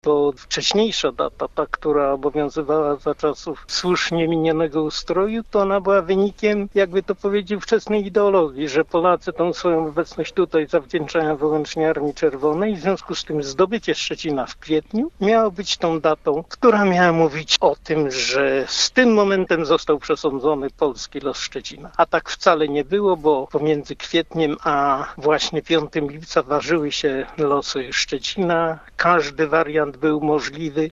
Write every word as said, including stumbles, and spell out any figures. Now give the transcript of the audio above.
bo wcześniejsza data, ta, która obowiązywała za czasów słusznie minionego ustroju, to ona była wynikiem, jakby to powiedział, wczesnej ideologii, że Polacy tą swoją obecność tutaj zawdzięczają wyłącznie Armii Czerwonej. W związku z tym zdobycie Szczecina w kwietniu miało być tą datą, która miała mówić o tym, że z tym momentem został przesądzony polski los Szczecina. A tak wcale nie było, bo pomiędzy kwietniem a właśnie piątego lipca ważyły się losy Szczecina. Każdy wariant był możliwy.